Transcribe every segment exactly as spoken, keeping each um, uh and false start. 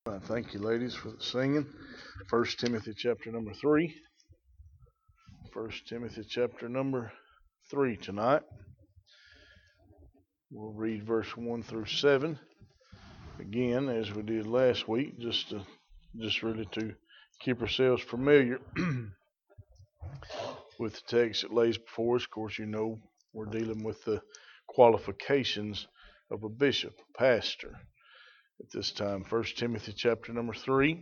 Uh, thank you, ladies, for the singing. First Timothy chapter number three. First Timothy chapter number three tonight. We'll read verse one through seven again, as we did last week, just to just really to keep ourselves familiar with the text that lays before us. Of course, you know we're dealing with the qualifications of a bishop, a pastor. At this time, First Timothy chapter number three.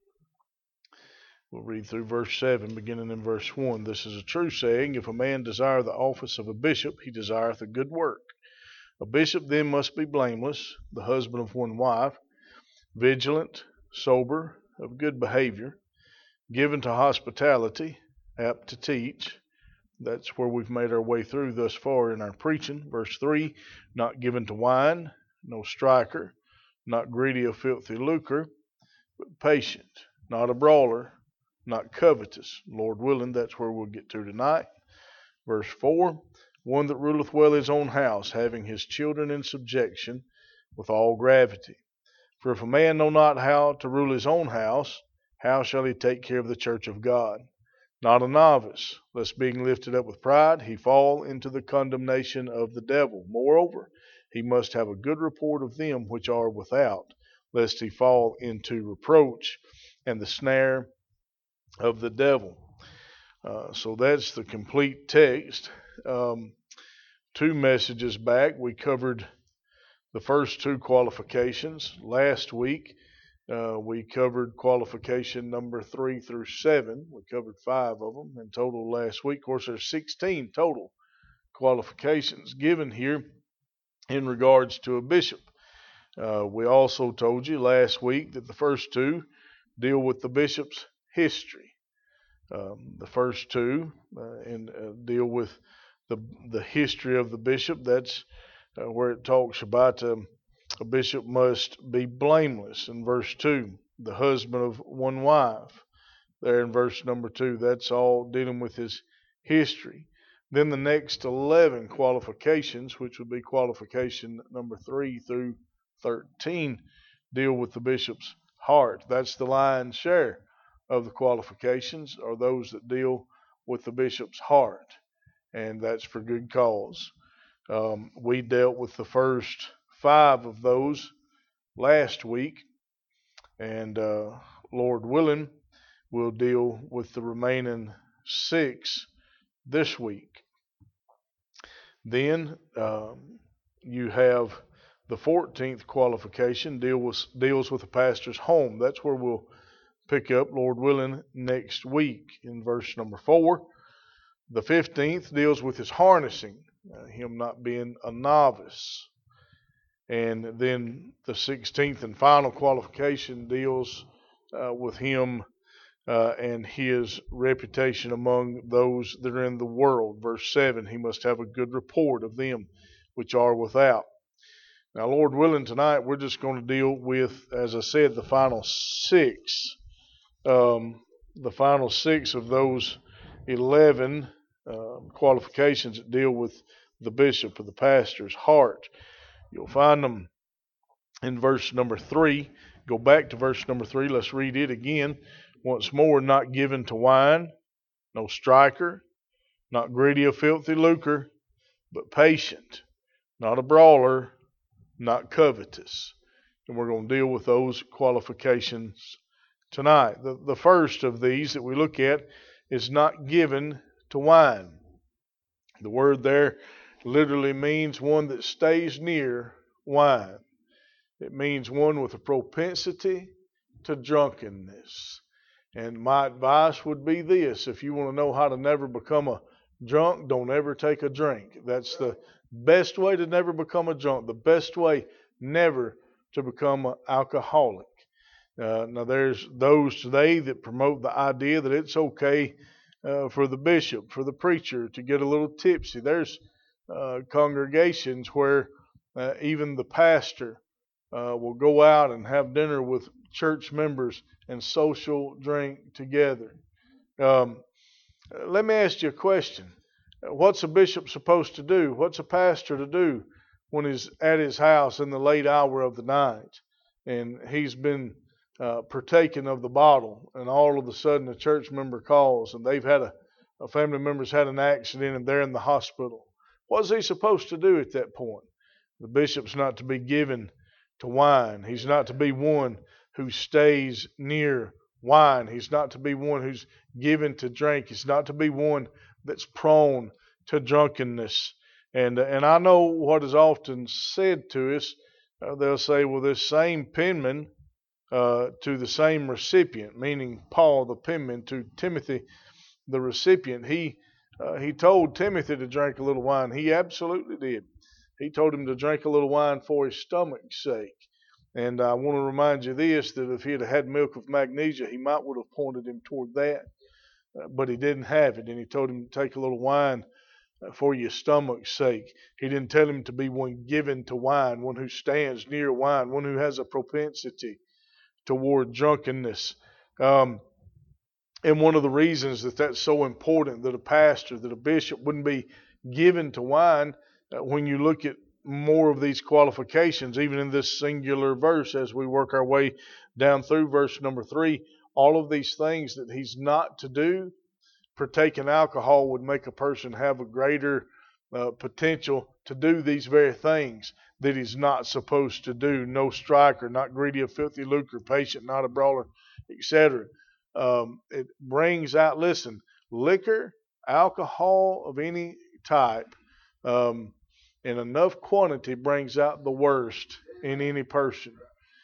We'll read through verse seven, beginning in verse one. This is a true saying, if a man desire the office of a bishop, he desireth a good work. A bishop then must be blameless, the husband of one wife, vigilant, sober, of good behavior, given to hospitality, apt to teach. That's where we've made our way through thus far in our preaching. Verse three, not given to wine, no striker, not greedy of filthy lucre, but patient, not a brawler, not covetous. Lord willing, that's where we'll get to tonight. Verse four, one that ruleth well his own house, having his children in subjection with all gravity. For if a man know not how to rule his own house, how shall he take care of the church of God? Not a novice, lest being lifted up with pride, he fall into the condemnation of the devil. Moreover, he must have a good report of them which are without, lest he fall into reproach and the snare of the devil. Uh, so that's the complete text. Um, two messages back, we covered the first two qualifications. Last week, uh, we covered qualification number three through seven. We covered five of them in total last week. Of course, there's sixteen total qualifications given here in regards to a bishop. Uh, we also told you last week that the first two deal with the bishop's history. Um, the first two uh, and uh, deal with the the history of the bishop. That's uh, where it talks about um, a bishop must be blameless in verse two. The husband of one wife there in verse number two. That's all dealing with his history. Then the next eleven qualifications, which would be qualification number three through thirteen, deal with the bishop's heart. That's the lion's share of the qualifications, are those that deal with the bishop's heart, and that's for good cause. Um, we dealt with the first five of those last week, and uh, Lord willing, we'll deal with the remaining six this week. Then um, you have the fourteenth qualification deal with, deals with the pastor's home. That's where we'll pick up, Lord willing, next week in verse number four. The fifteenth deals with his harnessing, uh, him not being a novice. And then the sixteenth and final qualification deals uh, with him uh, and his reputation among those that are in the world. Verse seven, he must have a good report of them which are without. Now, Lord willing, tonight we're just going to deal with, as I said, the final six. Um, the final six of those eleven uh, qualifications that deal with the bishop or the pastor's heart. You'll find them in verse number three. Go back to verse number three. Let's read it again. Once more, not given to wine, no striker, not greedy of filthy lucre, but patient, not a brawler, not covetous. And we're going to deal with those qualifications tonight. The, the first of these that we look at is not given to wine. The word there literally means one that stays near wine. It means one with a propensity to drunkenness. And my advice would be this: if you want to know how to never become a drunk, don't ever take a drink. That's the best way to never become a drunk. The best way never to become an alcoholic. Uh, now, there's those today that promote the idea that it's okay uh, for the bishop, for the preacher to get a little tipsy. There's uh, congregations where uh, even the pastor uh, will go out and have dinner with church members and social drink together. Um, let me ask you a question. What's a bishop supposed to do? What's a pastor to do when he's at his house in the late hour of the night and he's been uh, partaking of the bottle, and all of a sudden a church member calls and they've had a, a family member's had an accident and they're in the hospital. What's he supposed to do at that point? The bishop's not to be given to wine. He's not to be one who stays near wine. He's not to be one who's given to drink. He's not to be one that's prone to drunkenness. And and I know what is often said to us. Uh, they'll say, well, this same penman uh, to the same recipient, meaning Paul, the penman, to Timothy, the recipient. He uh, he told Timothy to drink a little wine. He absolutely did. He told him to drink a little wine for his stomach's sake. And I want to remind you this, that if he had had milk of magnesia, he might would have pointed him toward that. Uh, but he didn't have it, and he told him to take a little wine for your stomach's sake. He didn't tell him to be one given to wine, one who stands near wine, one who has a propensity toward drunkenness. Um, and one of the reasons that that's so important, that a pastor, that a bishop wouldn't be given to wine, uh, when you look at more of these qualifications, even in this singular verse, as we work our way down through verse number three, all of these things that he's not to do, partaking alcohol would make a person have a greater uh, potential to do these very things that he's not supposed to do. No striker, not greedy of filthy lucre, patient, not a brawler, et cetera. Um, it brings out, listen, liquor, alcohol of any type, um, in enough quantity brings out the worst in any person.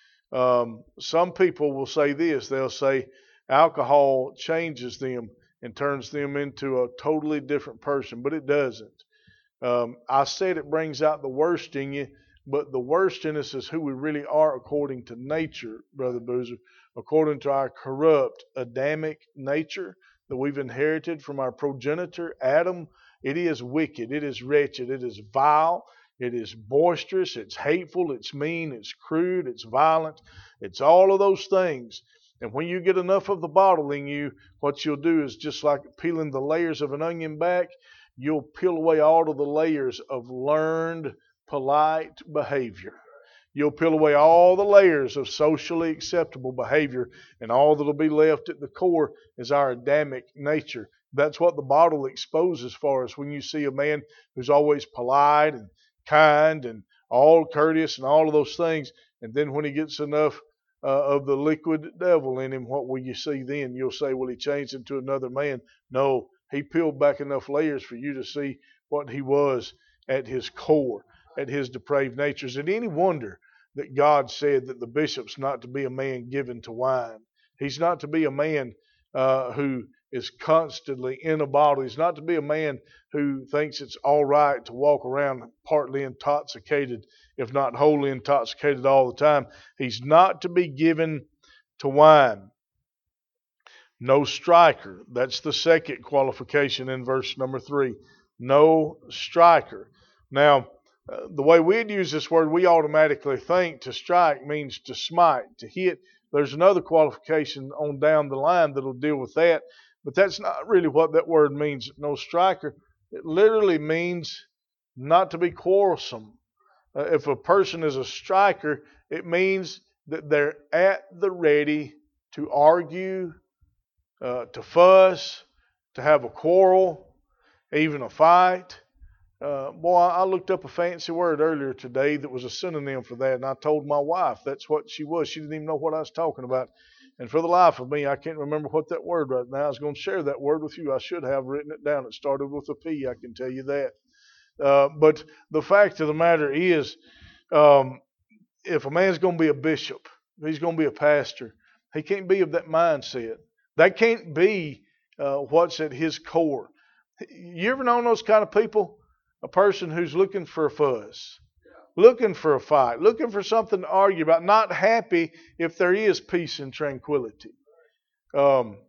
Um, some people will say this. They'll say alcohol changes them and turns them into a totally different person, but it doesn't. Um, I said it brings out the worst in you, but the worst in us is who we really are according to nature, Brother Boozer, according to our corrupt Adamic nature that we've inherited from our progenitor, Adam. It is wicked, it is wretched, it is vile, it is boisterous, it's hateful, it's mean, it's crude, it's violent, it's all of those things. And when you get enough of the bottle in you, what you'll do is just like peeling the layers of an onion back, you'll peel away all of the layers of learned, polite behavior. You'll peel away all the layers of socially acceptable behavior, and all that'll be left at the core is our Adamic nature. That's what the bottle exposes for us. When you see a man who's always polite and kind and all courteous and all of those things, and then when he gets enough uh, of the liquid devil in him, what will you see then? You'll say, well, he changed into another man. No, he peeled back enough layers for you to see what he was at his core, at his depraved nature. Is it any wonder that God said that the bishop's not to be a man given to wine? He's not to be a man uh, who is constantly in a bottle. He's not to be a man who thinks it's all right to walk around partly intoxicated, if not wholly intoxicated all the time. He's not to be given to wine. No striker. That's the second qualification in verse number three. No striker. Now, uh, the way we'd use this word, we automatically think to strike means to smite, to hit. There's another qualification on down the line that'll deal with that. But that's not really what that word means, no striker. It literally means not to be quarrelsome. Uh, if a person is a striker, it means that they're at the ready to argue, uh, to fuss, to have a quarrel, even a fight. Uh, boy, I looked up a fancy word earlier today that was a synonym for that, and I told my wife that's what she was. She didn't even know what I was talking about. And for the life of me, I can't remember what that word right now. I was going to share that word with you. I should have written it down. It started with a P, I can tell you that. Uh, but the fact of the matter is, um, if a man's going to be a bishop, if he's going to be a pastor, he can't be of that mindset. That can't be uh, what's at his core. You ever known those kind of people? A person who's looking for a fuss, looking for a fight, looking for something to argue about, not happy if there is peace and tranquility. Um,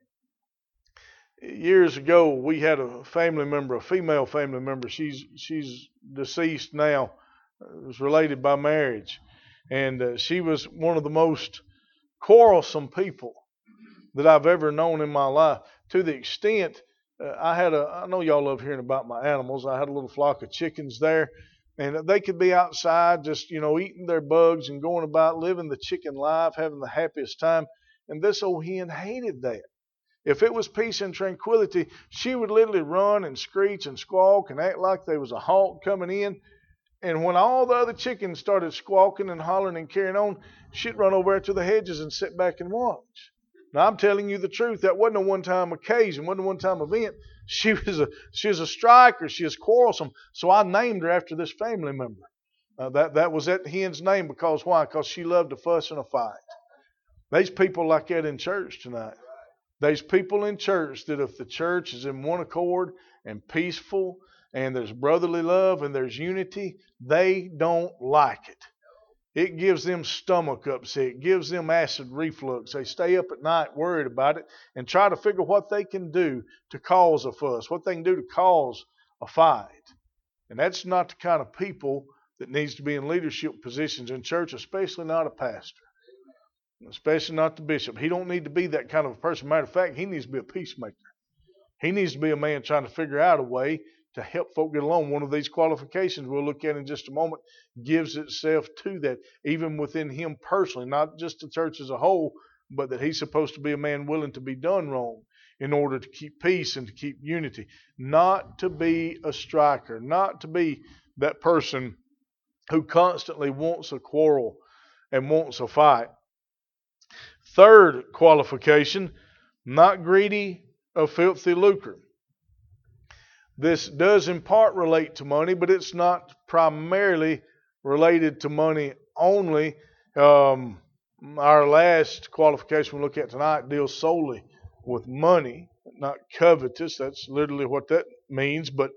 years ago, we had a family member, a female family member. She's she's deceased now. It was related by marriage. And uh, she was one of the most quarrelsome people that I've ever known in my life, to the extent uh, I had a, I know y'all love hearing about my animals. I had a little flock of chickens there. And they could be outside just, you know, eating their bugs and going about living the chicken life, having the happiest time. And this old hen hated that. If it was peace and tranquility, she would literally run and screech and squawk and act like there was a hawk coming in. And when all the other chickens started squawking and hollering and carrying on, she'd run over to the hedges and sit back and watch. Now, I'm telling you the truth. That wasn't a one-time occasion, wasn't a one-time event. She was a she was a striker. She was quarrelsome. So I named her after this family member. Uh, that that was that hen's name because why? Because she loved to fuss and a fight. There's people like that in church tonight. There's people in church that if the church is in one accord and peaceful and there's brotherly love and there's unity, they don't like it. It gives them stomach upset. It gives them acid reflux. They stay up at night worried about it and try to figure what they can do to cause a fuss, what they can do to cause a fight. And that's not the kind of people that needs to be in leadership positions in church, especially not a pastor, especially not the bishop. He don't need to be that kind of a person. Matter of fact, he needs to be a peacemaker. He needs to be a man trying to figure out a way to help folk get along. One of these qualifications we'll look at in just a moment gives itself to that, even within him personally, not just the church as a whole, but that he's supposed to be a man willing to be done wrong in order to keep peace and to keep unity. Not to be a striker, not to be that person who constantly wants a quarrel and wants a fight. Third qualification, not greedy of filthy lucre. This does in part relate to money, but it's not primarily related to money only. Um, our last qualification we look at tonight deals solely with money, not covetous. That's literally what that means, but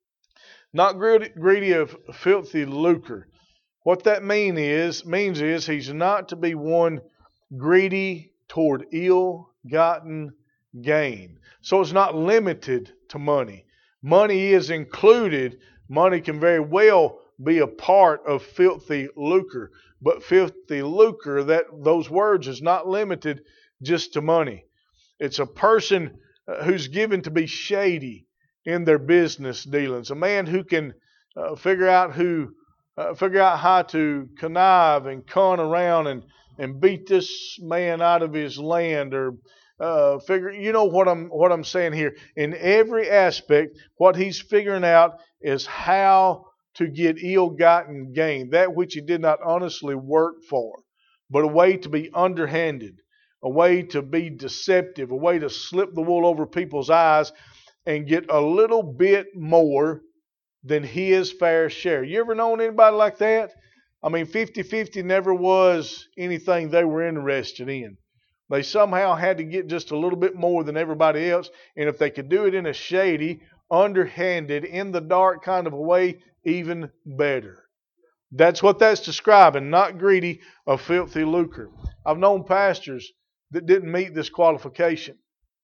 not greedy, greedy of filthy lucre. What that mean is, means is he's not to be one greedy toward ill-gotten gain. So it's not limited to money. Money is included. Money can very well be a part of filthy lucre. But filthy lucre, that those words is not limited just to money. It's a person who's given to be shady in their business dealings. A man who can uh, figure out who uh, figure out how to connive and con around and, and beat this man out of his land, or Uh, figure, you know what I'm what I'm saying here. In every aspect, what he's figuring out is how to get ill-gotten gain, that which he did not honestly work for, but a way to be underhanded, a way to be deceptive, a way to slip the wool over people's eyes and get a little bit more than his fair share. You ever known anybody like that? I mean, fifty-fifty never was anything they were interested in. They somehow had to get just a little bit more than everybody else. And if they could do it in a shady, underhanded, in the dark kind of a way, even better. That's what that's describing, not greedy of filthy lucre. I've known pastors that didn't meet this qualification.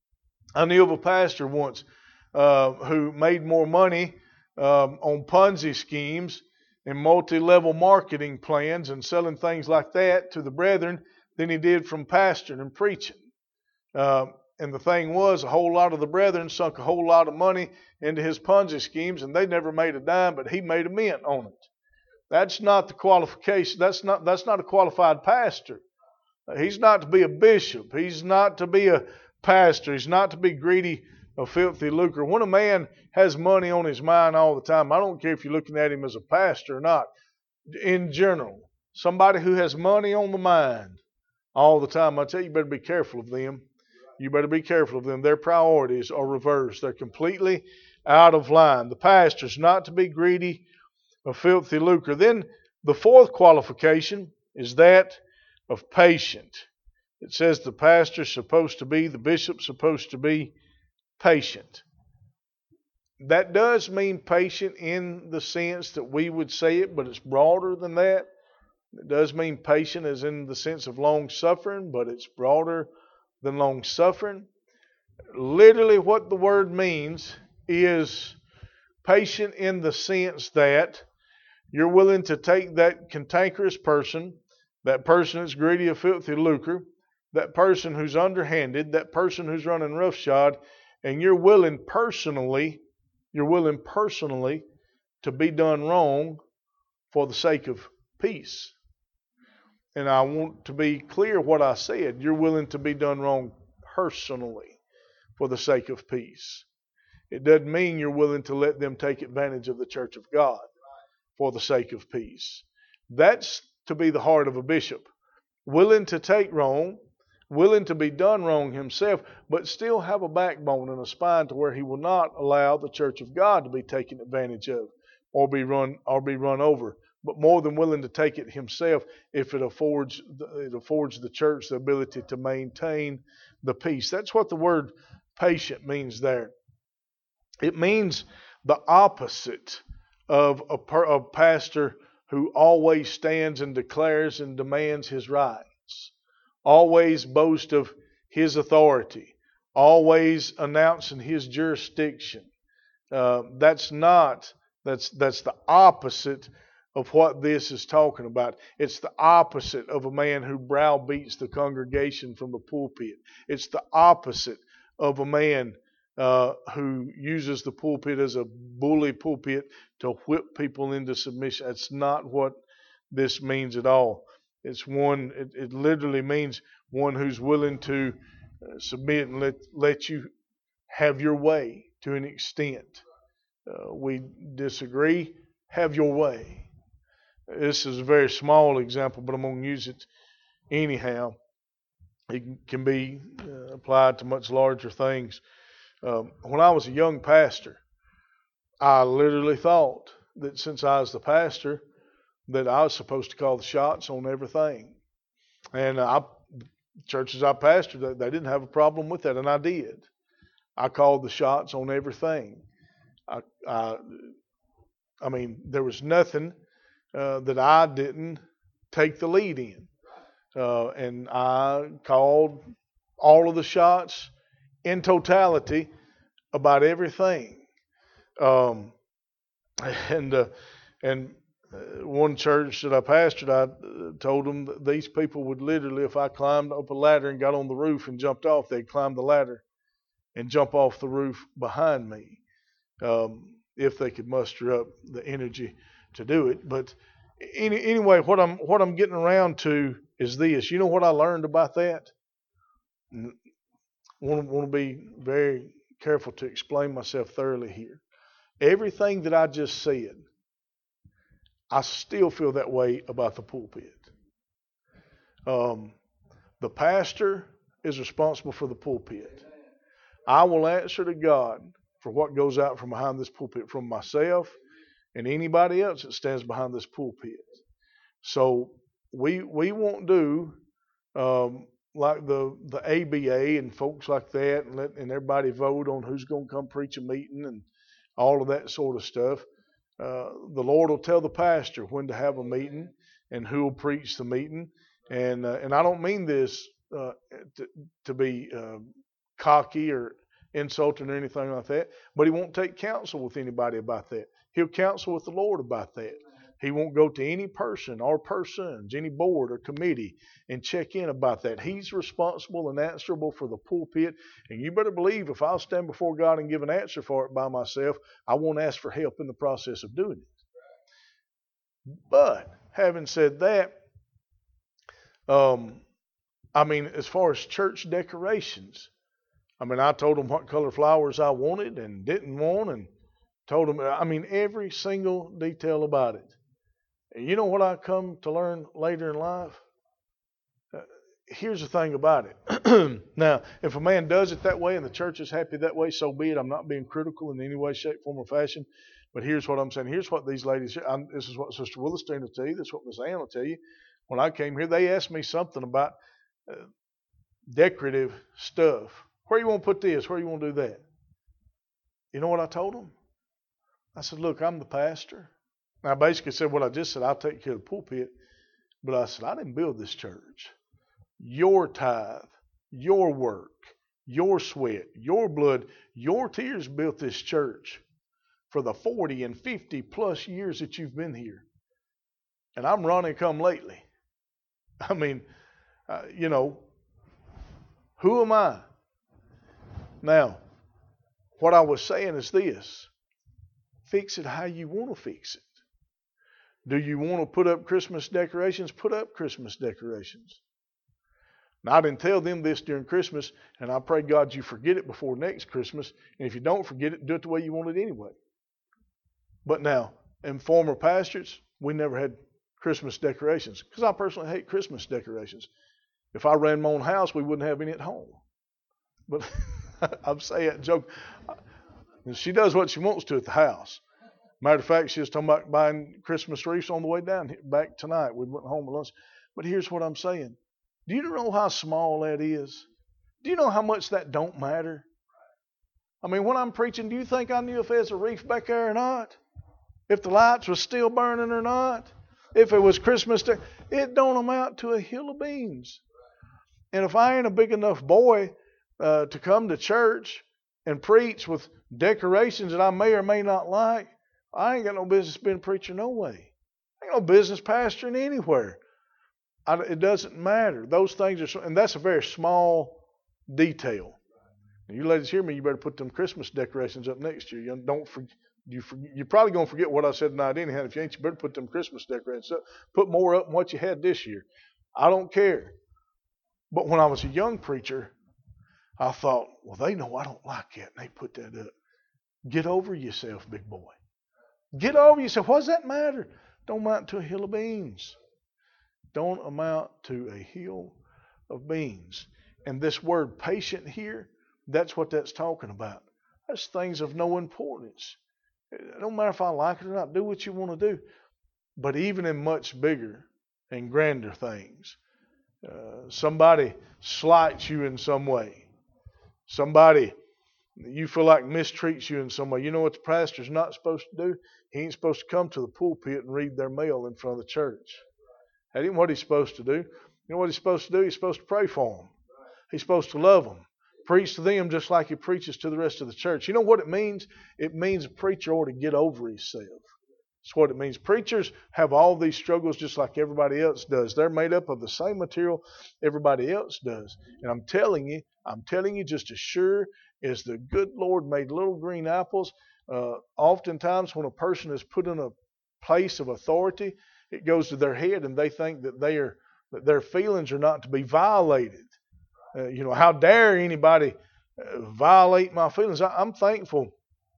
I knew of a pastor once uh, who made more money um, on Ponzi schemes and multi-level marketing plans and selling things like that to the brethren than he did from pastoring and preaching. Uh, and the thing was, a whole lot of the brethren sunk a whole lot of money into his Ponzi schemes, and they never made a dime, but he made a mint on it. That's not the qualification. That's not that's not a qualified pastor. He's not to be a bishop. He's not to be a pastor. He's not to be greedy of filthy lucre. When a man has money on his mind all the time, I don't care if you're looking at him as a pastor or not, in general, somebody who has money on the mind all the time, I tell you, you better be careful of them. You better be careful of them. Their priorities are reversed. They're completely out of line. The pastor's not to be greedy of filthy lucre. Then the fourth qualification is that of patient. It says the pastor's supposed to be, the bishop's supposed to be patient. That does mean patient in the sense that we would say it, but it's broader than that. It does mean patient as in the sense of long-suffering, but it's broader than long-suffering. Literally what the word means is patient in the sense that you're willing to take that cantankerous person, that person that's greedy of filthy lucre, that person who's underhanded, that person who's running roughshod, and you're willing personally, you're willing personally to be done wrong for the sake of peace. And I want to be clear what I said. You're willing to be done wrong personally for the sake of peace. It doesn't mean you're willing to let them take advantage of the church of God for the sake of peace. That's to be the heart of a bishop. Willing to take wrong, willing to be done wrong himself, but still have a backbone and a spine to where he will not allow the church of God to be taken advantage of or be run or be run over. But more than willing to take it himself if it affords it affords the church the ability to maintain the peace. That's what the word patient means there. It means the opposite of a, per, a pastor who always stands and declares and demands his rights, always boasts of his authority, always announcing his jurisdiction. Uh, that's not, that's, that's the opposite of what this is talking about. It's the opposite of a man who browbeats the congregation from the pulpit. It's the opposite of a man uh, who uses the pulpit as a bully pulpit to whip people into submission. That's not what this means at all. It's one, it, it literally means one who's willing to uh, submit and let, let you have your way to an extent. Uh, we disagree, have your way. This is a very small example, but I'm going to use it anyhow. It can be uh, applied to much larger things. Um, when I was a young pastor, I literally thought that since I was the pastor, that I was supposed to call the shots on everything. And I, churches I pastored, they didn't have a problem with that, and I did. I called the shots on everything. I, I, I mean, there was nothing uh, that I didn't take the lead in. Uh, and I called all of the shots in totality about everything. Um, and uh, and uh, one church that I pastored, I uh, told them that these people would literally, if I climbed up a ladder and got on the roof and jumped off, they'd climb the ladder and jump off the roof behind me, um, if they could muster up the energy to do it. But any, anyway, what I'm what I'm getting around to is this. You know what I learned about that? I want, want to be very careful to explain myself thoroughly here. Everything that I just said, I still feel that way about the pulpit. Um, the pastor is responsible for the pulpit. I will answer to God for what goes out from behind this pulpit, from myself and anybody else that stands behind this pulpit. So we we won't do um, like the the A B A and folks like that, and let and everybody vote on who's going to come preach a meeting and all of that sort of stuff. Uh, the Lord will tell the pastor when to have a meeting and who will preach the meeting. And uh, and I don't mean this uh, to, to be uh, cocky or insulting or anything like that, but he won't take counsel with anybody about that. He'll counsel with the Lord about that. He won't go to any person or persons, any board or committee, and check in about that. He's responsible and answerable for the pulpit. And you better believe if I'll stand before God and give an answer for it by myself, I won't ask for help in the process of doing it. But having said that, um, I mean, as far as church decorations, I mean, I told them what color flowers I wanted and didn't want, and told them, I mean, every single detail about it. And you know what I come to learn later in life? Uh, here's the thing about it. Now, if a man does it that way and the church is happy that way, so be it. I'm not being critical in any way, shape, form, or fashion. But here's what I'm saying. Here's what these ladies, I'm, this is what Sister Willistine will tell you. This is what Miss Ann will tell you. When I came here, they asked me something about uh, decorative stuff. Where you want to put this? Where you want to do that? You know what I told them? I said, look, I'm the pastor. And I basically said what I just said. I'll take care of the pulpit. But I said, I didn't build this church. Your tithe, your work, your sweat, your blood, your tears built this church for the forty and fifty plus years that you've been here. And I'm running come lately. I mean, uh, you know, who am I? Now, what I was saying is this. Fix it how you want to fix it. Do you want to put up Christmas decorations? Put up Christmas decorations. Now, I didn't tell them this during Christmas, and I pray God you forget it before next Christmas. And if you don't forget it, do it the way you want it anyway. But now, in former pastures, we never had Christmas decorations because I personally hate Christmas decorations. If I ran my own house, we wouldn't have any at home. But I'm saying that joke. She does what she wants to at the house. Matter of fact, she was talking about buying Christmas wreaths on the way down back tonight. We went home at lunch. But here's what I'm saying. Do you know how small that is? Do you know how much that don't matter? I mean, when I'm preaching, do you think I knew if there's a wreath back there or not? If the lights were still burning or not? If it was Christmas Day? It don't amount to a hill of beans. And if I ain't a big enough boy uh, to come to church and preach with decorations that I may or may not like, I ain't got no business being a preacher no way. I ain't no business pastoring anywhere. I, it doesn't matter. Those things are, and that's a very small detail. And you ladies hear me, you better put them Christmas decorations up next year. You don't forget. You for, you're probably going to forget what I said tonight anyhow. If you ain't, you better put them Christmas decorations up. Put more up than what you had this year. I don't care. But when I was a young preacher, I thought, well, they know I don't like that, and they put that up. Get over yourself, big boy. Get over yourself. What does that matter? Don't amount to a hill of beans. Don't amount to a hill of beans. And this word patient here, that's what that's talking about. That's things of no importance. It don't matter if I like it or not. Do what you want to do. But even in much bigger and grander things, uh, somebody slights you in some way. Somebody you feel like mistreats you in some way. You know what the pastor's not supposed to do? He ain't supposed to come to the pulpit and read their mail in front of the church. That ain't what he's supposed to do. You know what he's supposed to do? He's supposed to pray for them. He's supposed to love them. Preach to them just like he preaches to the rest of the church. You know what it means? It means a preacher ought to get over himself. That's what it means. Preachers have all these struggles just like everybody else does. They're made up of the same material everybody else does. And I'm telling you, I'm telling you just as sure as the good Lord made little green apples, uh, oftentimes when a person is put in a place of authority, it goes to their head and they think that they are that their feelings are not to be violated. Uh, you know, how dare anybody uh, violate my feelings? I, I'm thankful.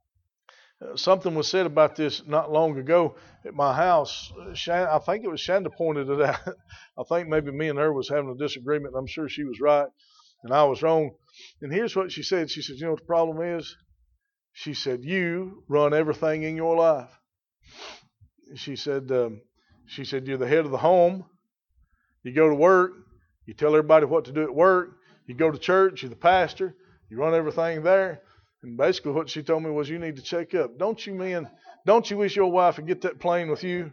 Uh, something was said about this not long ago at my house. Uh, Shan, I think it was Shanda pointed it out. I think maybe me and her was having a disagreement. I'm sure she was right and I was wrong. And here's what she said. She said, you know what the problem is? She said, you run everything in your life. She said, um, she said, you're the head of the home. You go to work. You tell everybody what to do at work. You go to church. You're the pastor. You run everything there. And basically what she told me was, you need to check up. Don't you, men, don't you wish your wife would get that plane with you?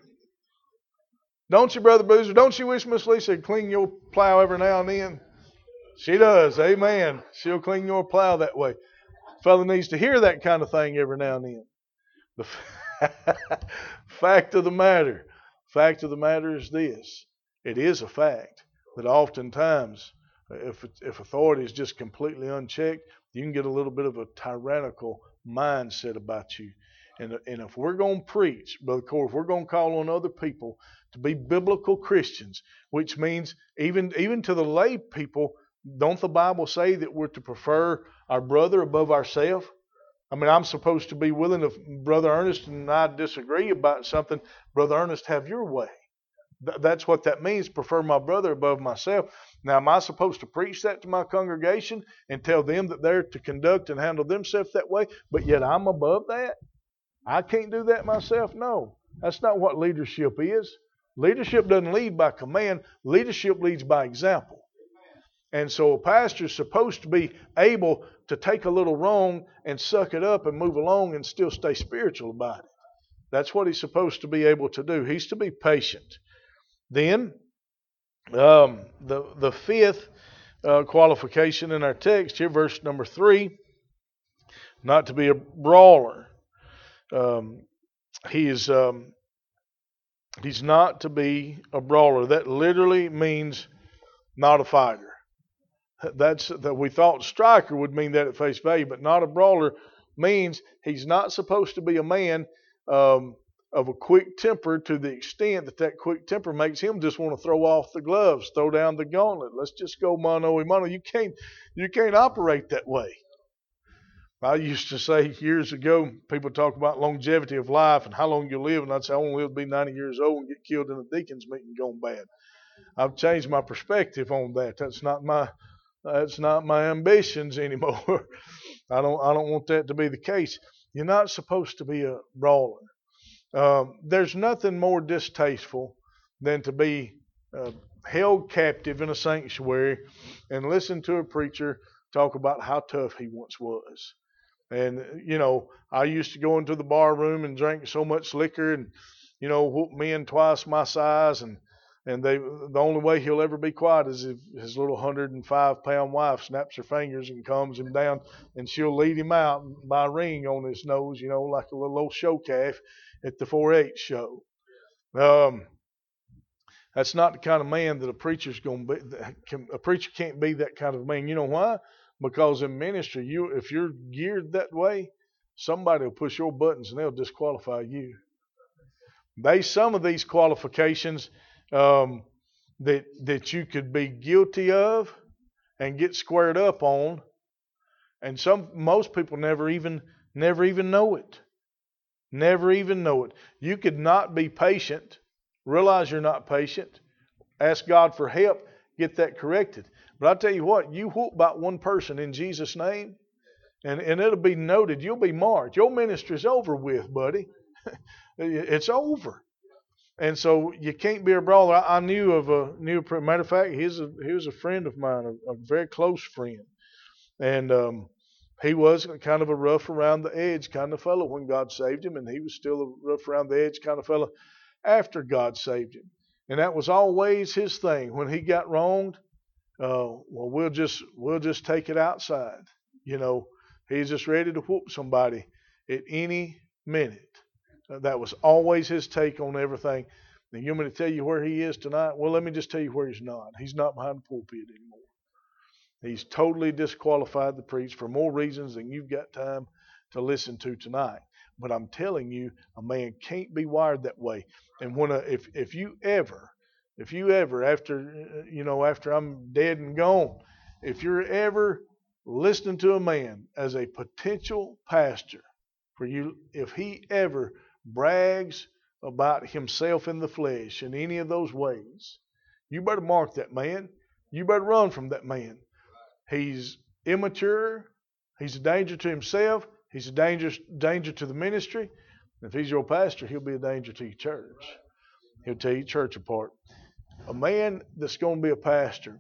Don't you, Brother Boozer? Don't you wish Miss Lisa would clean your plow every now and then? She does. Amen. She'll clean your plow that way. Fella needs to hear that kind of thing every now and then. The fact of the matter, fact of the matter is this. It is a fact that oftentimes, if if authority is just completely unchecked, you can get a little bit of a tyrannical mindset about you. And, and if we're going to preach, Brother Corey, if we're going to call on other people to be biblical Christians, which means even even to the lay people, don't the Bible say that we're to prefer our brother above ourselves? I mean, I'm supposed to be willing, if Brother Ernest and I disagree about something, Brother Ernest, have your way. That's what that means, prefer my brother above myself. Now, am I supposed to preach that to my congregation and tell them that they're to conduct and handle themselves that way, but yet I'm above that? I can't do that myself? No, that's not what leadership is. Leadership doesn't lead by command. Leadership leads by example. And so a pastor is supposed to be able to take a little wrong and suck it up and move along and still stay spiritual about it. That's what he's supposed to be able to do. He's to be patient. Then, um, the the fifth uh, qualification in our text here, verse number three, not to be a brawler. Um, he is um, he's not to be a brawler. That literally means not a fighter. That's that we thought striker would mean that at face value, but not a brawler means he's not supposed to be a man um, of a quick temper to the extent that that quick temper makes him just want to throw off the gloves, throw down the gauntlet. Let's just go mano a mano. You can't, you can't operate that way. I used to say years ago, people talk about longevity of life and how long you live, and I'd say I want to live to be ninety years old and get killed in a deacon's meeting going bad. I've changed my perspective on that. That's not my that's not my ambitions anymore. I don't I don't want that to be the case. You're not supposed to be a brawler. Um, there's nothing more distasteful than to be uh, held captive in a sanctuary and listen to a preacher talk about how tough he once was. And, you know, I used to go into the bar room and drink so much liquor and, you know, whoop men twice my size. And, and they the only way he'll ever be quiet is if his little one hundred five pound wife snaps her fingers and calms him down, and she'll lead him out by a ring on his nose, you know, like a little old show calf at the four H show. Um, that's not the kind of man that a preacher's going to be. A preacher can't be that kind of man. You know why? Because in ministry, you if you're geared that way, somebody will push your buttons and they'll disqualify you. There's some of these qualifications um, that that you could be guilty of and get squared up on, and some most people never even never even know it. Never even know it. You could not be patient, realize you're not patient, ask God for help, get that corrected. But I tell you what, you whoop about one person in Jesus' name, and, and it'll be noted. You'll be marked. Your ministry's over with, buddy. It's over. And so you can't be a brawler. I, I knew of a new matter of fact, he's a he was a friend of mine, a, a very close friend, and um, he was kind of a rough around the edge kind of fellow when God saved him, and he was still a rough around the edge kind of fellow after God saved him. And that was always his thing. When he got wronged, uh, well, we'll just we'll just take it outside. You know, he's just ready to whoop somebody at any minute. Uh, that was always his take on everything. And you want me to tell you where he is tonight? Well, let me just tell you where he's not. He's not behind the pulpit anymore. He's totally disqualified to preach for more reasons than you've got time to listen to tonight. But I'm telling you, a man can't be wired that way. And when a, if if you ever, if you ever after you know after I'm dead and gone, if you're ever listening to a man as a potential pastor for you, if he ever brags about himself in the flesh in any of those ways, you better mark that man. You better run from that man. He's immature. He's a danger to himself. He's a danger, danger to the ministry. If he's your pastor, he'll be a danger to your church. He'll tear your church apart. A man that's going to be a pastor,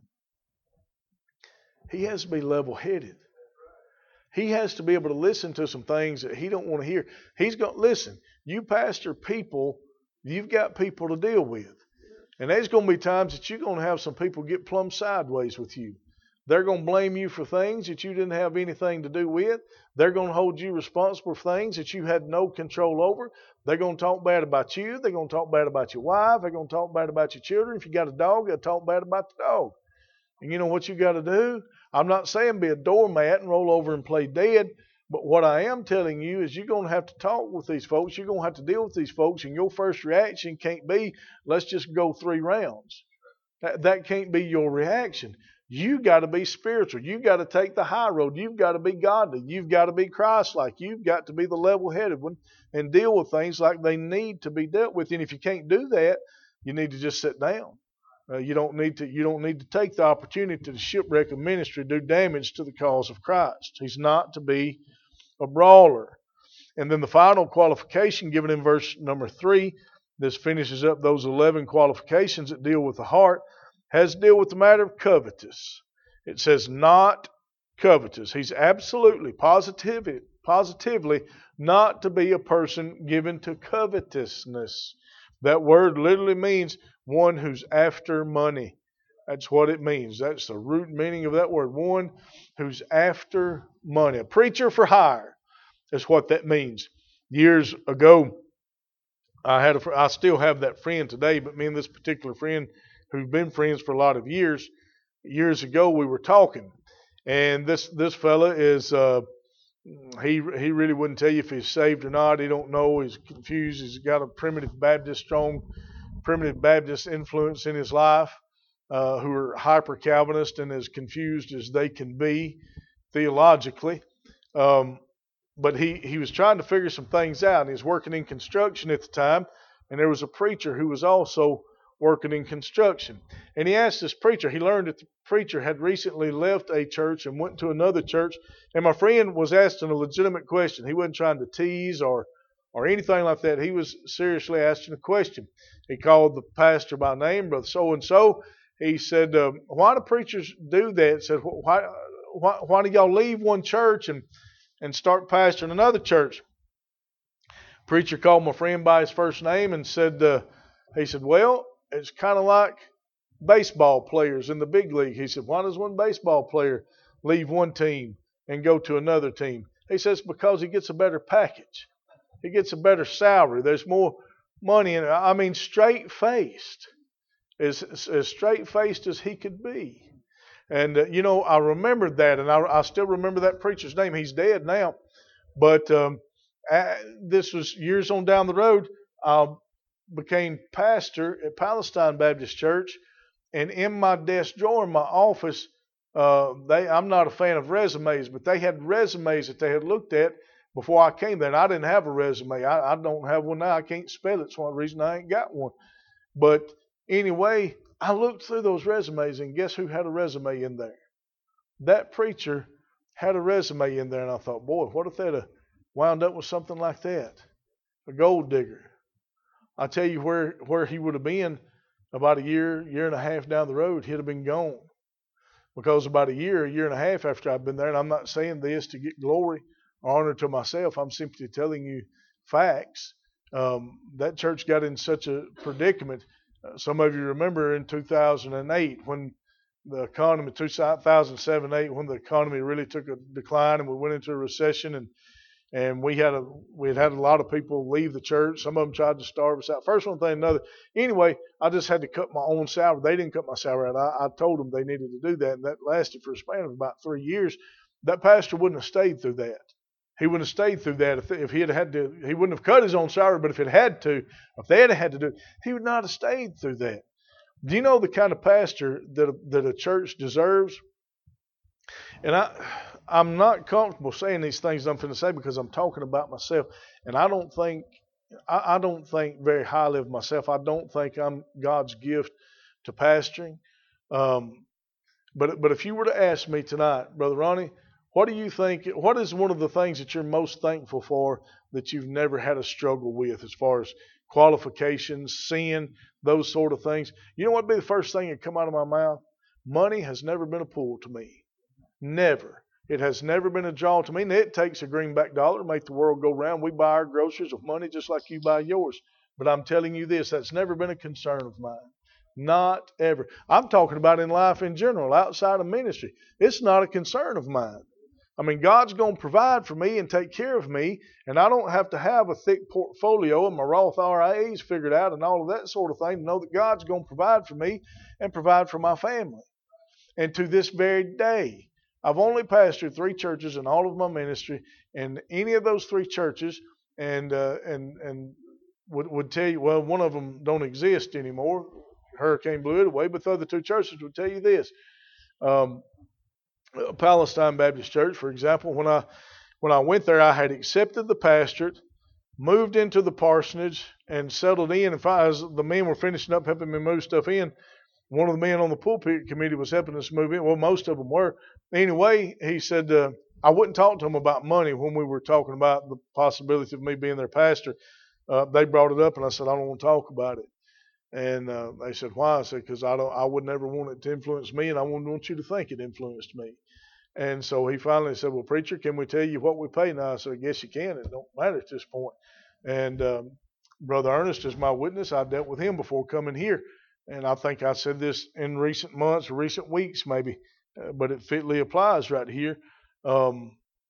he has to be level-headed. He has to be able to listen to some things that he don't want to hear. He's going to listen. You pastor people, you've got people to deal with. And there's going to be times that you're going to have some people get plumb sideways with you. They're going to blame you for things that you didn't have anything to do with. They're going to hold you responsible for things that you had no control over. They're going to talk bad about you. They're going to talk bad about your wife. They're going to talk bad about your children. If you got a dog, they'll talk bad about the dog. And you know what you got to do? I'm not saying be a doormat and roll over and play dead. But what I am telling you is you're going to have to talk with these folks. You're going to have to deal with these folks. And your first reaction can't be, let's just go three rounds. That, that can't be your reaction. You got to be spiritual. You've got to take the high road. You've got to be godly. You've got to be Christ-like. You've got to be the level-headed one and deal with things like they need to be dealt with. And if you can't do that, you need to just sit down. Uh, you don't need to. You don't need to take the opportunity to shipwreck a ministry, do damage to the cause of Christ. He's not to be a brawler. And then the final qualification given in verse number three, this finishes up those eleven qualifications that deal with the heart. Has to deal with the matter of covetous. It says not covetous. He's absolutely, positively, positively not to be a person given to covetousness. That word literally means one who's after money. That's what it means. That's the root meaning of that word. One who's after money. A preacher for hire is what that means. Years ago, I had a, I still have that friend today, but me and this particular friend who've been friends for a lot of years. Years ago, we were talking, and this this fella is uh, he he really wouldn't tell you if he's saved or not. He don't know. He's confused. He's got a primitive Baptist, strong primitive Baptist influence in his life, uh, who are hyper Calvinist and as confused as they can be theologically. Um, but he, he was trying to figure some things out, and he was working in construction at the time, and there was a preacher who was also working in construction. And he asked this preacher, he learned that the preacher had recently left a church and went to another church, and my friend was asking a legitimate question. He wasn't trying to tease or or anything like that. He was seriously asking a question. He called the pastor by name, Brother So-and-so. He said, um, why do preachers do that? He said, why, why, why do y'all leave one church and, and start pastoring another church? Preacher called my friend by his first name and said, uh, he said, well, it's kind of like baseball players in the big league. He said, why does one baseball player leave one team and go to another team? He says, because he gets a better package. He gets a better salary. There's more money in it. I mean, straight-faced. As, as straight-faced as he could be. And, uh, you know, I remembered that, and I, I still remember that preacher's name. He's dead now. But um, uh, this was years on down the road. I became pastor at Palestine Baptist Church, and in my desk drawer in my office, uh, they I'm not a fan of resumes, but they had resumes that they had looked at before I came there, and I didn't have a resume. I, I don't have one now. I can't spell it. It's one reason I ain't got one. But anyway, I looked through those resumes, and guess who had a resume in there? That preacher had a resume in there, and I thought, boy, what if they'd have wound up with something like that? A gold digger. I tell you where, where he would have been about a year, year and a half down the road, he'd have been gone. Because about a year, a year and a half after I've been there, and I'm not saying this to get glory or honor to myself, I'm simply telling you facts. Um, that church got in such a predicament. Uh, some of you remember in two thousand eight when the economy, two thousand seven eight, when the economy really took a decline and we went into a recession, and and we had a we had had a lot of people leave the church. Some of them tried to starve us out. First one thing, another. Anyway, I just had to cut my own salary. They didn't cut my salary out. I, I told them they needed to do that, and that lasted for a span of about three years. That pastor wouldn't have stayed through that. He wouldn't have stayed through that if, if he had had to. He wouldn't have cut his own salary, but if it had to, if they had had to do it, he would not have stayed through that. Do you know the kind of pastor that a, that a church deserves? And I, I'm not comfortable saying these things I'm going to say because I'm talking about myself, and I don't think, I, I don't think very highly of myself. I don't think I'm God's gift to pastoring. Um, but but if you were to ask me tonight, Brother Ronnie, what do you think, what is one of the things that you're most thankful for that you've never had a struggle with as far as qualifications, sin, those sort of things? You know what would be the first thing that come out of my mouth? Money has never been a pull to me. Never. It has never been a draw to me. And it takes a greenback dollar to make the world go round. We buy our groceries with money just like you buy yours. But I'm telling you this, that's never been a concern of mine. Not ever. I'm talking about in life in general, outside of ministry. It's not a concern of mine. I mean, God's going to provide for me and take care of me, and I don't have to have a thick portfolio and my Roth I R As figured out and all of that sort of thing to know that God's going to provide for me and provide for my family. And to this very day, I've only pastored three churches in all of my ministry, and any of those three churches, and uh, and and would would tell you, well, one of them don't exist anymore. Hurricane blew it away, but the other two churches would tell you this. Um, Palestine Baptist Church, for example, when I when I went there, I had accepted the pastorate, moved into the parsonage, and settled in. And as the men were finishing up helping me move stuff in, one of the men on the pulpit committee was helping us move in. Well, most of them were. Anyway, he said, uh, I wouldn't talk to him about money when we were talking about the possibility of me being their pastor. Uh, they brought it up, and I said, I don't want to talk about it. And uh, they said, why? I said, because I don't, I would never want it to influence me, and I wouldn't want you to think it influenced me. And so he finally said, well, preacher, can we tell you what we pay now? I said, I guess you can. It don't matter at this point. And um, Brother Ernest is my witness. I dealt with him before coming here. And I think I said this in recent months or recent weeks maybe, uh, but it fitly applies right here. Um,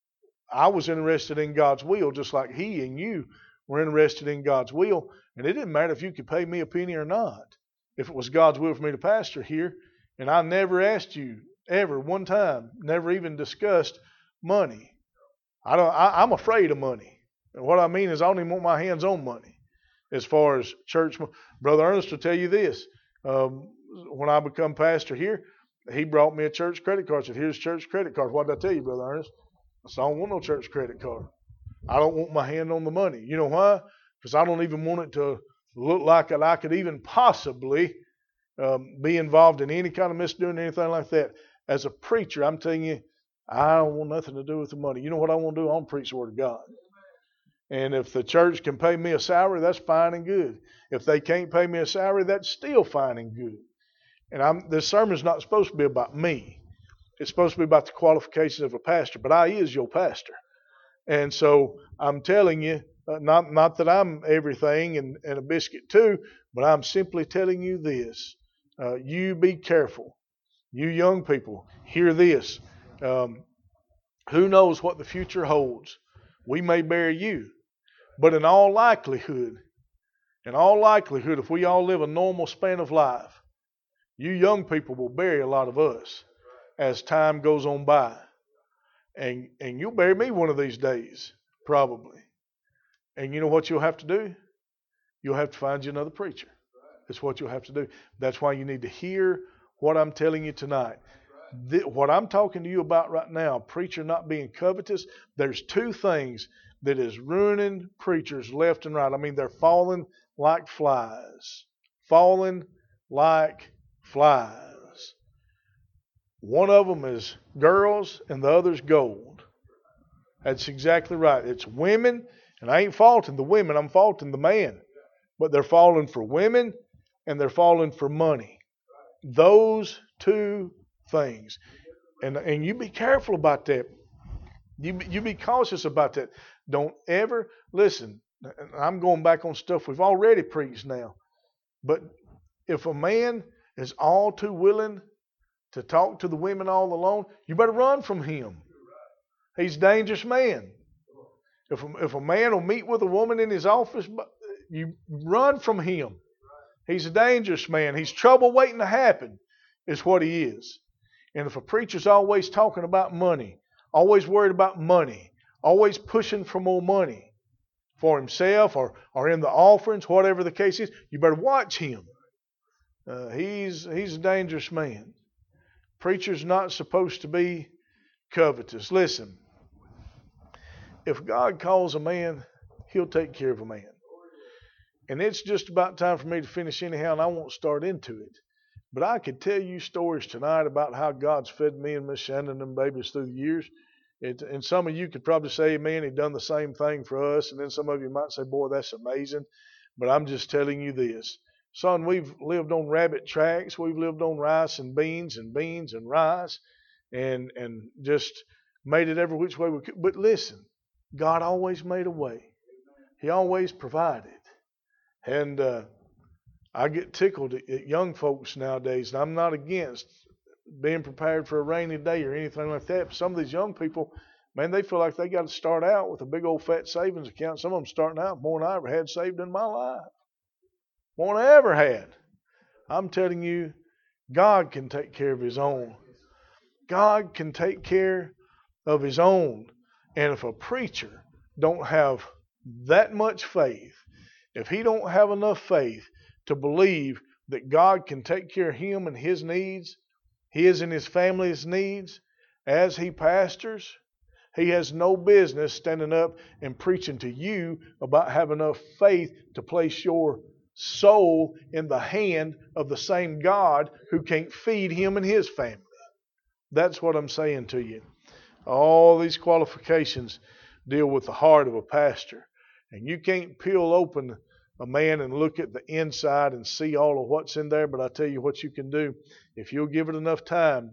I was interested in God's will just like he and you were interested in God's will. And it didn't matter if you could pay me a penny or not. If it was God's will for me to pastor here, and I never asked you ever one time, never even discussed money. I don't. I, I'm afraid of money. And what I mean is, I don't even want my hands on money. As far as church, Brother Ernest will tell you this. Um, when I become pastor here, he brought me a church credit card. Said, "Here's church credit card." What did I tell you, Brother Ernest? I said, "I don't want no church credit card. I don't want my hand on the money." You know why? Because I don't even want it to look like that I could even possibly um, be involved in any kind of misdoing or anything like that. As a preacher, I'm telling you, I don't want nothing to do with the money. You know what I want to do? I want to preach the Word of God. And if the church can pay me a salary, that's fine and good. If they can't pay me a salary, that's still fine and good. And I'm, this sermon's not supposed to be about me. It's supposed to be about the qualifications of a pastor. But I is your pastor. And so I'm telling you, uh, not, not that I'm everything and, and a biscuit too, but I'm simply telling you this. Uh, you be careful. You young people, hear this. Um, who knows what the future holds? We may bury you. But in all likelihood, in all likelihood, if we all live a normal span of life, you young people will bury a lot of us as time goes on by. And and you'll bury me one of these days, probably. And you know what you'll have to do? You'll have to find you another preacher. That's what you'll have to do. That's why you need to hear what I'm telling you tonight. The, what I'm talking to you about right now, preacher not being covetous, there's two things that is ruining preachers left and right. I mean, they're falling like flies. Falling like flies. One of them is girls and the other's gold. That's exactly right. It's women, and I ain't faulting the women, I'm faulting the man. But they're falling for women and they're falling for money. Those two things. And and you be careful about that. You, you be cautious about that. Don't ever, listen, I'm going back on stuff we've already preached now. But if a man is all too willing to talk to the women all alone, you better run from him. He's a dangerous man. If a, if a man will meet with a woman in his office, you run from him. He's a dangerous man. He's trouble waiting to happen is what he is. And if a preacher's always talking about money, always worried about money, always pushing for more money for himself or, or in the offerings, whatever the case is, you better watch him. Uh, he's, he's a dangerous man. Preacher's not supposed to be covetous. Listen, if God calls a man, he'll take care of a man. And it's just about time for me to finish anyhow, and I won't start into it. But I could tell you stories tonight about how God's fed me and Miss Shannon and babies through the years. It, and some of you could probably say, amen, He done the same thing for us. And then some of you might say, boy, that's amazing. But I'm just telling you this. Son, we've lived on rabbit tracks. We've lived on rice and beans and beans and rice. And, and just made it every which way we could. But listen, God always made a way. He always provided. And uh, I get tickled at, at young folks nowadays. And I'm not against being prepared for a rainy day or anything like that. But some of these young people, man, they feel like they got to start out with a big old fat savings account. Some of them starting out more than I ever had saved in my life. More than I ever had. I'm telling you, God can take care of His own. God can take care of His own. And if a preacher don't have that much faith, if he don't have enough faith to believe that God can take care of him and his needs, his and his family's needs, as he pastors, he has no business standing up and preaching to you about having enough faith to place your soul in the hand of the same God who can't feed him and his family. That's what I'm saying to you. All these qualifications deal with the heart of a pastor. And you can't peel open a man and look at the inside and see all of what's in there. But I tell you what you can do. If you'll give it enough time,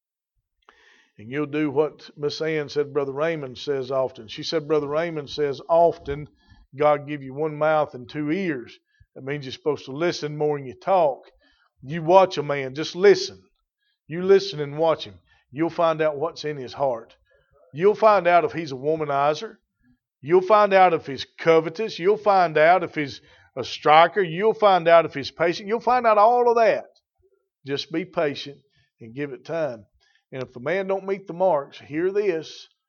and you'll do what Miss Ann said Brother Raymond says often. She said Brother Raymond says often, God give you one mouth and two ears. That means you're supposed to listen more than you talk. You watch a man, just listen. You listen and watch him. You'll find out what's in his heart. You'll find out if he's a womanizer. You'll find out if he's covetous. You'll find out if he's a striker. You'll find out if he's patient. You'll find out all of that. Just be patient and give it time. And if the man don't meet the marks, hear this.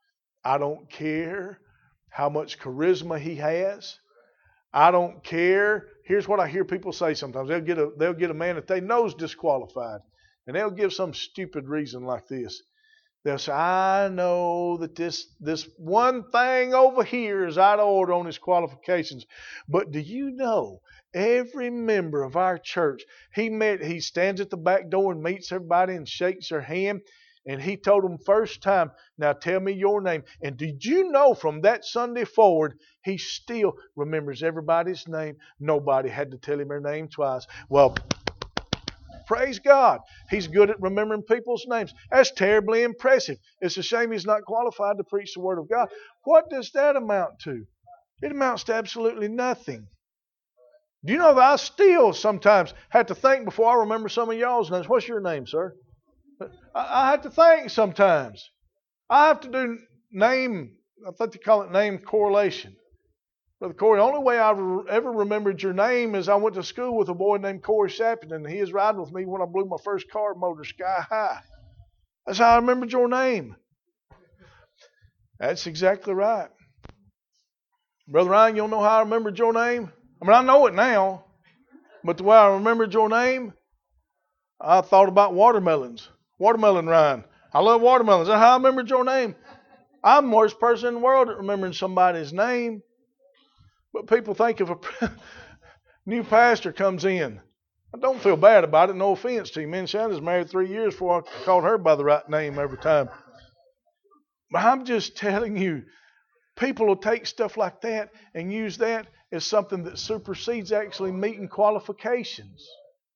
I don't care how much charisma he has. I don't care. Here's what I hear people say sometimes. They'll get a they'll get a man that they know is disqualified, and they'll give some stupid reason like this. They'll say, I know that this this one thing over here is out of order on his qualifications. But do you know, every member of our church, he met he stands at the back door and meets everybody and shakes their hand. And he told them first time, now tell me your name. And did you know from that Sunday forward, he still remembers everybody's name. Nobody had to tell him their name twice. Well, praise God. He's good at remembering people's names. That's terribly impressive. It's a shame he's not qualified to preach the Word of God. What does that amount to? It amounts to absolutely nothing. Do you know that I still sometimes have to think before I remember some of y'all's names? What's your name, sir? I have to think sometimes. I have to do name, I think they call it name correlation. Brother Corey, the only way I ever remembered your name is I went to school with a boy named Corey Shapton, and he was riding with me when I blew my first car motor sky high. That's how I remembered your name. That's exactly right. Brother Ryan, you don't know how I remembered your name? I mean, I know it now, but the way I remembered your name, I thought about watermelons. Watermelon Ryan. I love watermelons. That's how I remembered your name. I'm the worst person in the world at remembering somebody's name. But people think if a new pastor comes in, I don't feel bad about it. No offense to you. Me and Shanna's married three years before I called her by the right name every time. But I'm just telling you, people will take stuff like that and use that as something that supersedes actually meeting qualifications.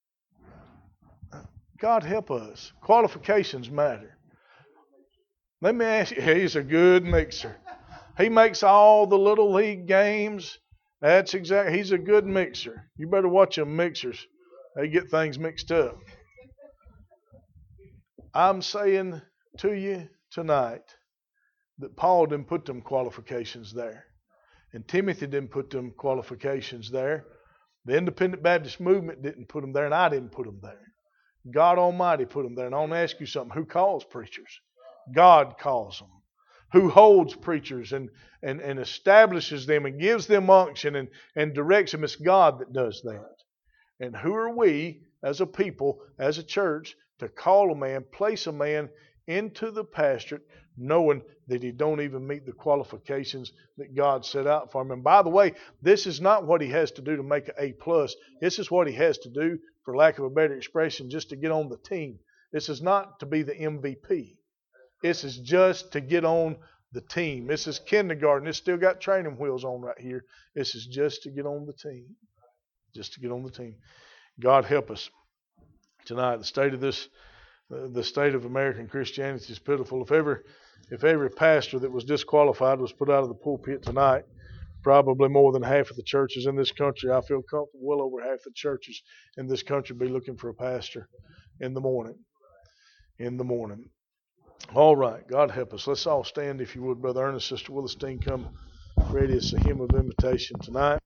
God help us. Qualifications matter. Let me ask you, he's a good mixer. He makes all the little league games. That's exactly, he's a good mixer. You better watch them mixers. They get things mixed up. I'm saying to you tonight that Paul didn't put them qualifications there. And Timothy didn't put them qualifications there. The Independent Baptist Movement didn't put them there, and I didn't put them there. God Almighty put them there. And I want to ask you something. Who calls preachers? God calls them. Who holds preachers and, and, and establishes them and gives them unction and, and directs them? It's God that does that. And who are we as a people, as a church, to call a man, place a man into the pastorate, knowing that he don't even meet the qualifications that God set out for him? And by the way, this is not what he has to do to make an A plus. This is what he has to do, for lack of a better expression, just to get on the team. This is not to be the M V P. This is just to get on the team. This is kindergarten. It's still got training wheels on right here. This is just to get on the team. Just to get on the team. God help us tonight. The state of this, uh, the state of American Christianity is pitiful. If ever, if every pastor that was disqualified was put out of the pulpit tonight, probably more than half of the churches in this country, I feel comfortable, well over half the churches in this country be looking for a pastor in the morning. In the morning. All right, God help us. Let's all stand, if you would, Brother Ernest, Sister Willistine, come ready. It's a hymn of invitation tonight.